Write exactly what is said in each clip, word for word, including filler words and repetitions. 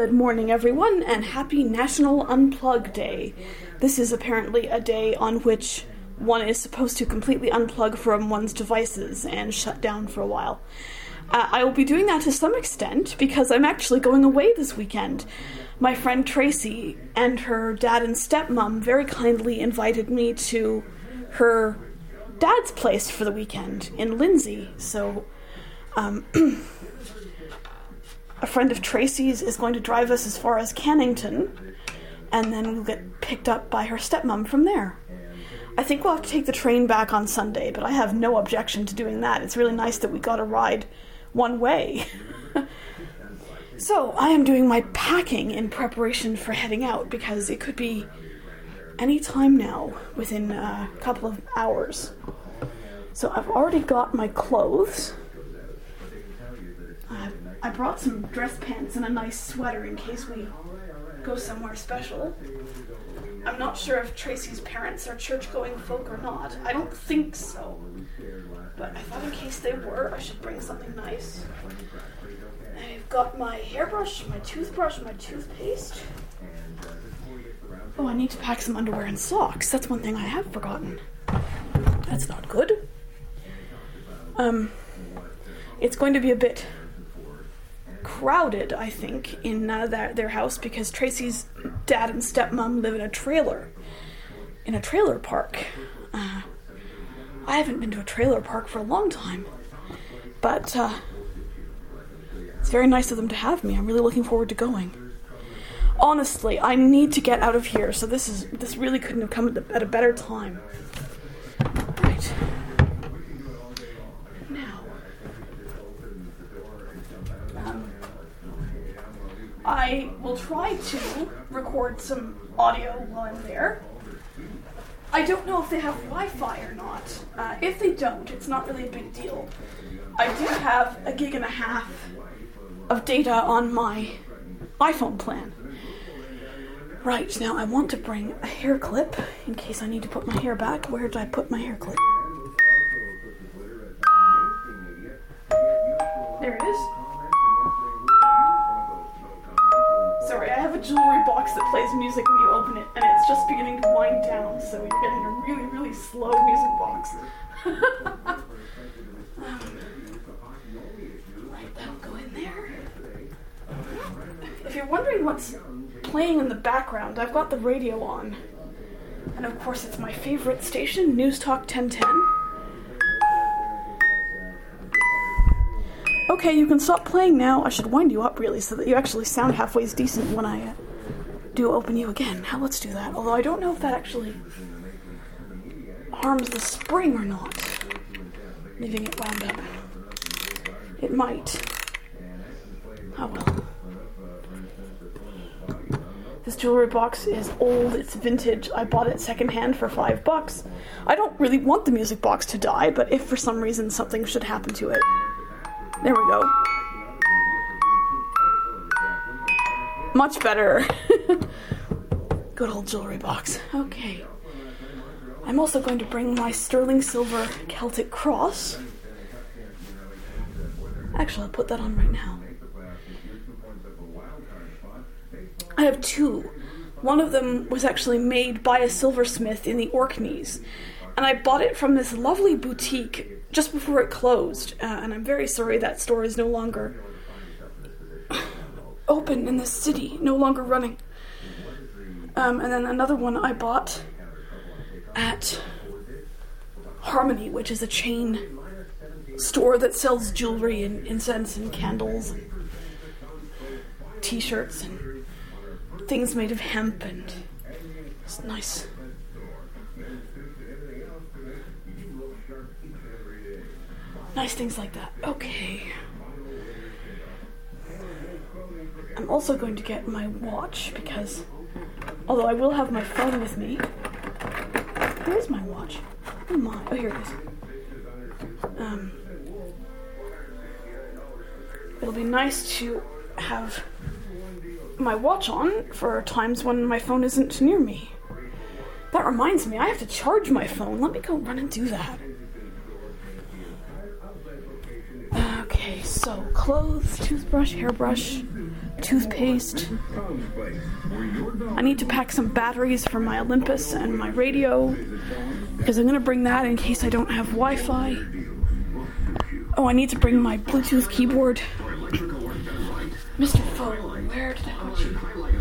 Good morning, everyone, and happy National Unplug Day. This is apparently a day on which one is supposed to completely unplug from one's devices and shut down for a while. Uh, I will be doing that to some extent because I'm actually going away this weekend. My friend Tracy and her dad and stepmom very kindly invited me to her dad's place for the weekend in Lindsay, so um, a friend of Tracy's is going to drive us as far as Cannington, and then we'll get picked up by her stepmom from there. I think we'll have to take the train back on Sunday, but I have no objection to doing that. It's really nice that we got a ride one way. So, I am doing my packing in preparation for heading out, because it could be any time now, within a couple of hours. So I've already got my clothes. Uh, I brought some dress pants and a nice sweater in case we go somewhere special. I'm not sure if Tracy's parents are church-going folk or not. I don't think so. But I thought in case they were, I should bring something nice. I've got my hairbrush, my toothbrush, my toothpaste. Oh, I need to pack some underwear and socks. That's one thing I have forgotten. That's not good. Um, it's going to be a bit crowded, I think, in uh, their, their house because Tracy's dad and stepmom live in a trailer. In a trailer park. Uh, I haven't been to a trailer park for a long time. But, uh, it's very nice of them to have me. I'm really looking forward to going. Honestly, I need to get out of here, so this is this really couldn't have come at, the, at a better time. Right. Now, um, I will try to record some audio while I'm there. I don't know if they have Wi-Fi or not. Uh, if they don't, it's not really a big deal. I do have a gig and a half of data on my iPhone plan. Right, now I want to bring a hair clip in case I need to put my hair back. Where did I put my hair clip? There it is. Sorry, I have a jewelry box that plays music when you open it, and it's just beginning to wind down, so you're getting a really, really slow music box. um, right, that'll go in there. If you're wondering what's playing in the background, I've got the radio on. And of course it's my favorite station, News Talk ten ten. Okay, you can stop playing now. I should wind you up really so that you actually sound halfway as decent when I uh, do open you again. Now let's do that. Although I don't know if that actually harms the spring or not. Leaving it wound up. It might. Oh well. This jewelry box is old, it's vintage. I bought it secondhand for five bucks. I don't really want the music box to die, but if for some reason something should happen to it. There we go. Much better. Good old jewelry box. Okay. I'm also going to bring my sterling silver Celtic cross. Actually, I'll put that on right now. I have two. One of them was actually made by a silversmith in the Orkneys, and I bought it from this lovely boutique just before it closed, uh, and I'm very sorry that store is no longer open in the city, no longer running. Um, and then another one I bought at Harmony, which is a chain store that sells jewelry and incense and candles and t-shirts and things made of hemp, and it's nice. Nice things like that. Okay. I'm also going to get my watch because, although I will have my phone with me, where is my watch? Oh my, oh here it is. Um, it'll be nice to have my watch on for times when my phone isn't near me. That reminds me, I have to charge my phone. Let me go run and do that. Okay, so clothes, toothbrush, hairbrush, toothpaste. I need to pack some batteries for my Olympus and my radio, because I'm going to bring that in case I don't have Wi-Fi. Oh, I need to bring my Bluetooth keyboard. Mister Foe, where did I put you?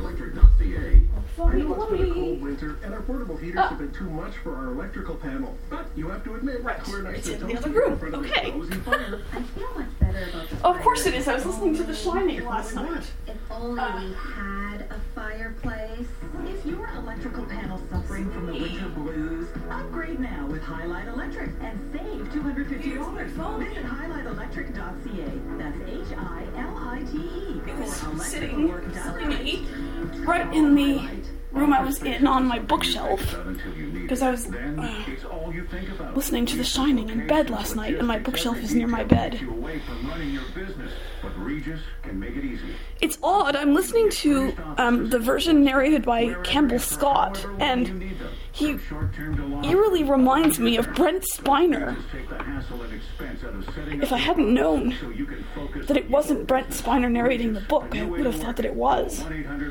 I know it's been a cold winter, and our portable heaters Ah. have been too much for our electrical panel. But you have to admit, Right, we're nice it's and in the toasty other room. in front of Okay. the cozy fire. I feel much better about the Oh, of course it is. I was listening to The Shining last night. If only Uh. we had a fireplace. Is your electrical panel suffering from the winter blues? Upgrade now with Highlight Electric and save two hundred fifty dollars. Visit highlight electric dot c a. That's H I L I T E. It was For electrical sitting work done silly right in the room I was in on my bookshelf, because I was uh, It's all you think about. listening to The Shining in bed last night, and my bookshelf is near my bed. You away from running your business, but Regis can make it easy. It's odd. I'm listening to um, the version narrated by Campbell Scott, and he eerily reminds me of Brent Spiner. If I hadn't known that it wasn't Brent Spiner narrating the book, I would have thought that it was.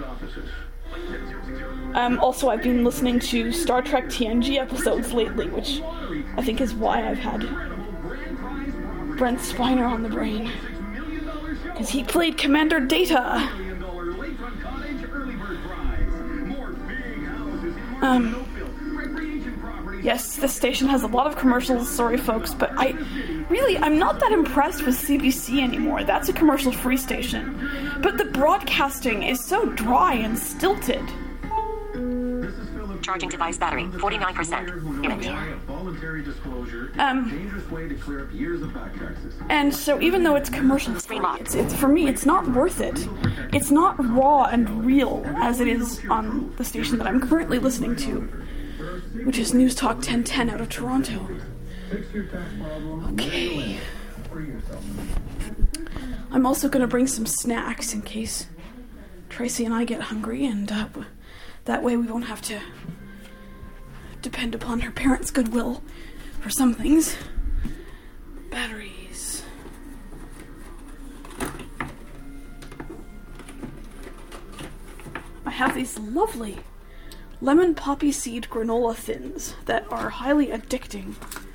Um, also, I've been listening to Star Trek T N G episodes lately, which I think is why I've had Brent Spiner on the brain. Because he played Commander Data. Um, yes, this station has a lot of commercials, sorry folks, but I really, I'm not that impressed with C B C anymore. That's a commercial-free station. But the broadcasting is so dry and stilted. Charging device battery, forty-nine percent. Image. Um, Dangerous way to clear up years of back taxes. and so even though it's commercial-free, it's, it's, for me, it's not worth it. It's not raw and real as it is on the station that I'm currently listening to, which is News Talk ten ten out of Toronto. Okay. I'm also going to bring some snacks in case Tracy and I get hungry, and uh, that way we won't have to depend upon her parents' goodwill for some things. Batteries. I have these lovely lemon poppy seed granola thins that are highly addicting.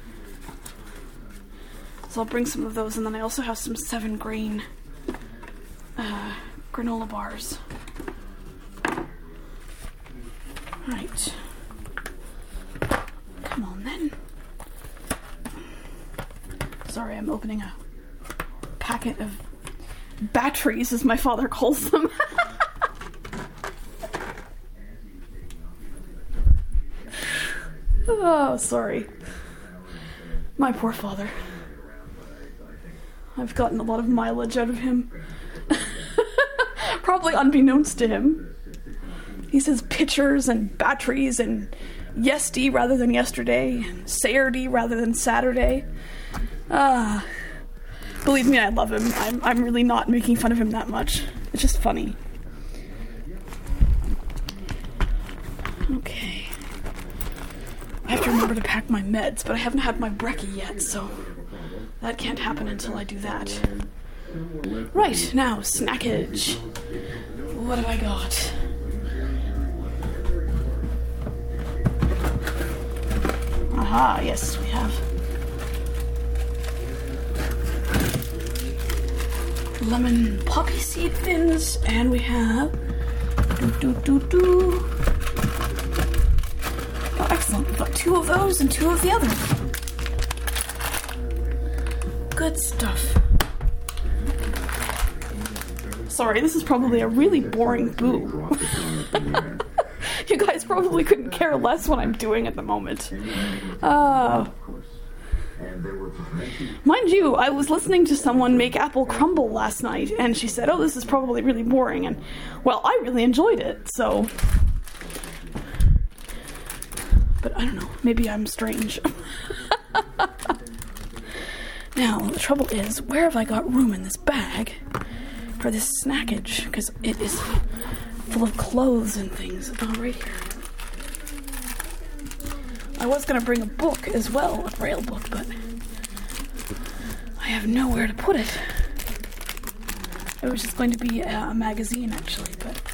So I'll bring some of those, and then I also have some seven grain uh, granola bars. Right. Come on then. Sorry, I'm opening a packet of batteries, as my father calls them. Oh, sorry. My poor father. I've gotten a lot of mileage out of him. Probably unbeknownst to him. He says pictures and batteries and yesty rather than yesterday, and Saturday rather than Saturday. Ah, believe me, I love him. I'm, I'm really not making fun of him that much. It's just funny. Okay. I have to remember to pack my meds, but I haven't had my brekkie yet, so that can't happen until I do that. Right, now, snackage. What have I got? Aha, yes, we have lemon poppy seed thins, and we have do do do do. Oh, excellent. We've got two of those and two of the other. Good stuff. Sorry, this is probably a really boring boo. You guys probably couldn't care less what I'm doing at the moment. Uh, mind you, I was listening to someone make apple crumble last night, and she said, oh, this is probably really boring, and, well, I really enjoyed it, so... But I don't know, maybe I'm strange. Now, the trouble is, where have I got room in this bag for this snackage? Because it is full of clothes and things. Oh, right here. I was going to bring a book as well, a braille book, but I have nowhere to put it. It was just going to be a, a magazine, actually, but